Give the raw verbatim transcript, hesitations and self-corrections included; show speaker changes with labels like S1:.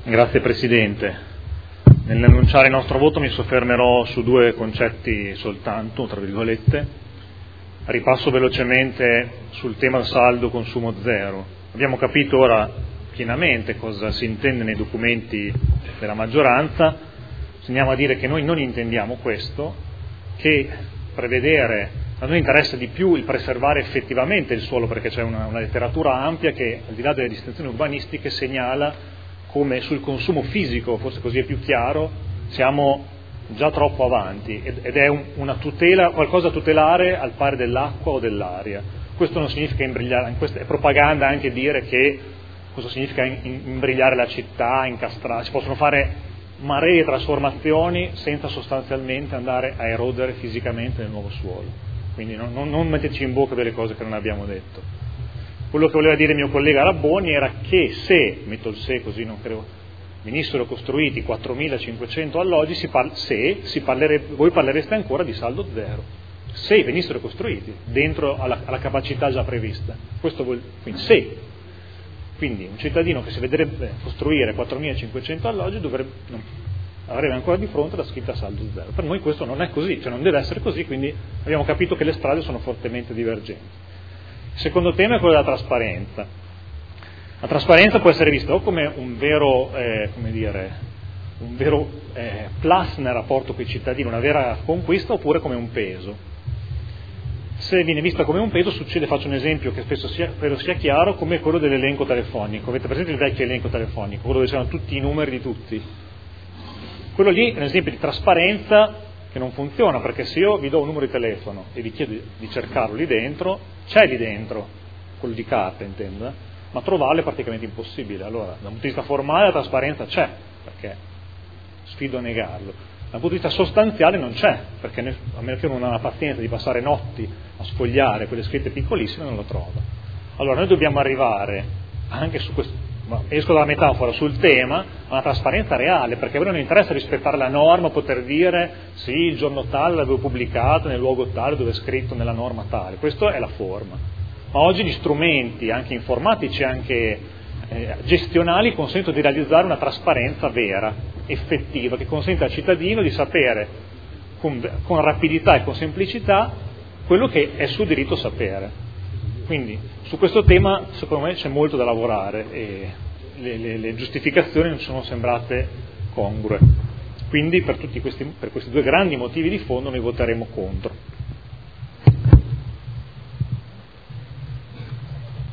S1: Grazie Presidente. Nell'annunciare il nostro voto mi soffermerò su due concetti soltanto, tra virgolette. Ripasso velocemente sul tema saldo consumo zero. Abbiamo capito ora pienamente cosa si intende nei documenti della maggioranza. Andiamo a dire che noi non intendiamo questo, che prevedere, a noi interessa di più il preservare effettivamente il suolo, perché c'è una, una letteratura ampia che, al di là delle distinzioni urbanistiche, segnala come sul consumo fisico, forse così è più chiaro, siamo già troppo avanti ed è un, una tutela, qualcosa a tutelare al pari dell'acqua o dell'aria. Questo non significa imbrigliare, questa è propaganda anche dire che cosa significa imbrigliare la città, incastrare, si possono fare maree e trasformazioni senza sostanzialmente andare a erodere fisicamente nel nuovo suolo. Quindi non, non, non metterci in bocca delle cose che non abbiamo detto. Quello che voleva dire il mio collega Rabboni era che se, metto il se così non credo, venissero costruiti quattromilacinquecento alloggi, si par- se si parlerebbe, voi parlereste ancora di saldo zero. Se venissero costruiti dentro alla, alla capacità già prevista. Questo vuol, quindi se. Quindi un cittadino che si vedrebbe costruire quattromilacinquecento alloggi dovrebbe, non, avrebbe ancora di fronte la scritta saldo zero. Per noi questo non è così, cioè non deve essere così, quindi abbiamo capito che le strade sono fortemente divergenti. Il secondo tema è quello della trasparenza. La trasparenza può essere vista o come un vero, eh, come dire, un vero eh, plus nel rapporto con i cittadini, una vera conquista, oppure come un peso. Se viene vista come un peso, succede, faccio un esempio che spesso sia, spero sia chiaro, come quello dell'elenco telefonico. Avete presente il vecchio elenco telefonico, quello dove c'erano tutti i numeri di tutti? Quello lì è un esempio di trasparenza che non funziona, perché se io vi do un numero di telefono e vi chiedo di cercarlo lì dentro, c'è lì dentro, quello di carta intendo, eh? ma trovarlo è praticamente impossibile. Allora, da un punto di vista formale la trasparenza c'è, perché sfido a negarlo. Dal punto di vista sostanziale non c'è, perché a meno che uno non ha la pazienza di passare notti a sfogliare quelle scritte piccolissime non lo trova. Allora noi dobbiamo arrivare anche su questo, esco dalla metafora, sul tema, a una trasparenza reale, perché a voi non interessa rispettare la norma, poter dire sì, il giorno tale l'avevo pubblicato nel luogo tale dove è scritto nella norma tale, questa è la forma. Ma oggi gli strumenti, anche informatici, anche eh, gestionali, consentono di realizzare una trasparenza vera, effettiva, che consente al cittadino di sapere con, con rapidità e con semplicità quello che è suo diritto sapere. Quindi su questo tema secondo me c'è molto da lavorare e le, le, le giustificazioni non sono sembrate congrue. Quindi per tutti questi, per questi due grandi motivi di fondo noi voteremo contro.